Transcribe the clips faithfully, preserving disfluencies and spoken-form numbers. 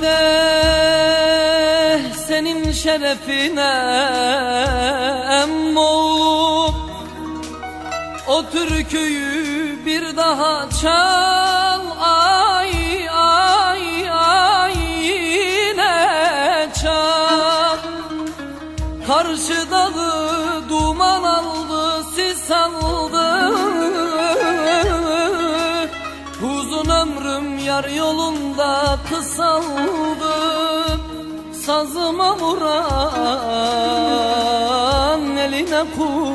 de senin şerefine emmoğlum, o türküyü bir daha çal, ay ay ay yine çal. Karşı dağı duman aldı, sis aldı, uzun ömrüm yar yolunda kısaldı. Sazıma vuran eline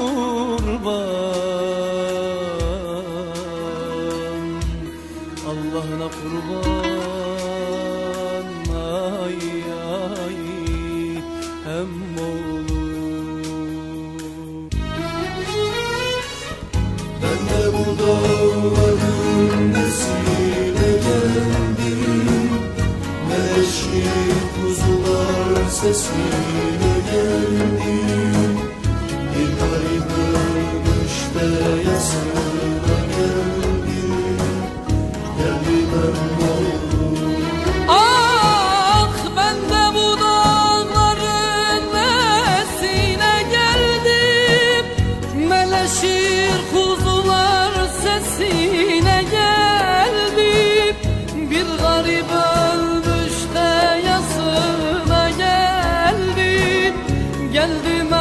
kurban, Allah'ına kurban, ay ay emmoğlum. Ben de bu dağların nesine geldim, meleşir kuzular sesine geldim. Bir garip ölmüş de yasına geldim, geldim emmoğlum. Ah ben de bu dağların nesine geldim, meleşir kuzular sesine geldim. Bir garip ölmüş de yasına geldim, geldim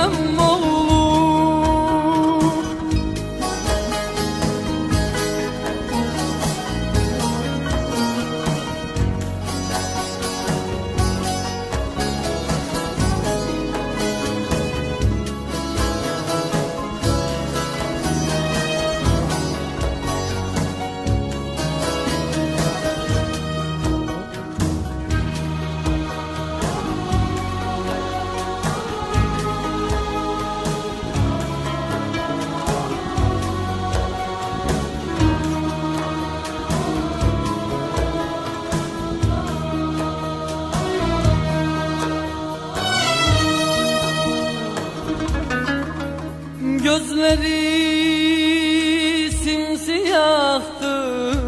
emmoğlum. Gözleri simsiyahtı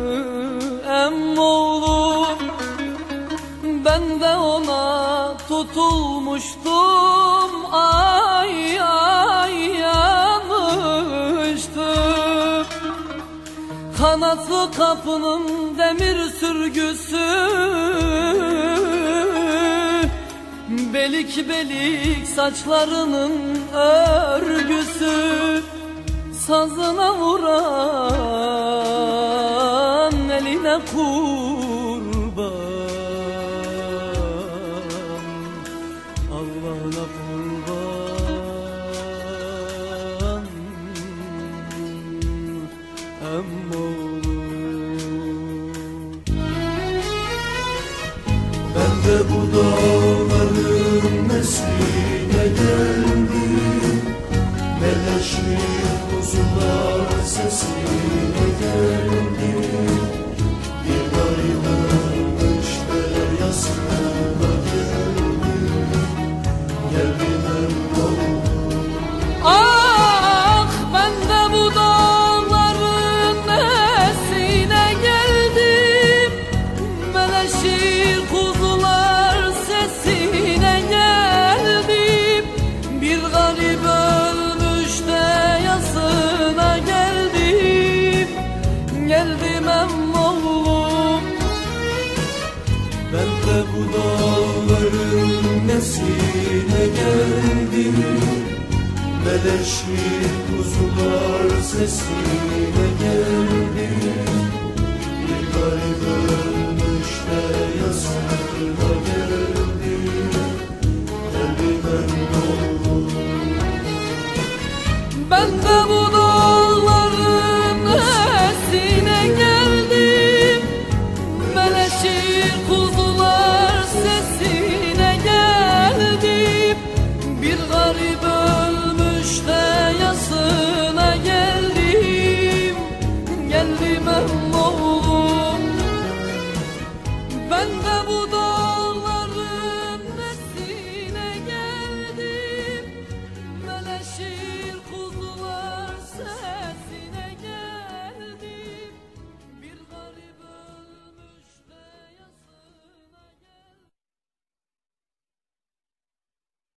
emmoğlum, ben de ona tutulmuştum, ay ay yanmıştım. Kanatlı kapının demir sürgüsü, belik belik saçlarının örgüsü, sazına vuran eline kurban, Allah'ına kurban, emmoğlum. Ben de bu dağların nesline geldim, meleşir kuzular sesine geldim. Bir garip ölmüş de yasına geldim, geldim emmoğlum. Ah ben de bu dağların nesine geldim, meleşir kuzular sesine geldim. Bir garip ölmüş de yasına geldim, geldim emmoğlum. Ben de bu dağların nesine geldim, meleşir kuzular sesine geldim. Bir garip ölmüş de yasına geldim, geldim emmoğlum. Ben de bu dağların nesine geldim, meleşir kuzular sesine geldim. Bir garip ölmüş de yasına geldim, geldim emmoğlum. Ben de bu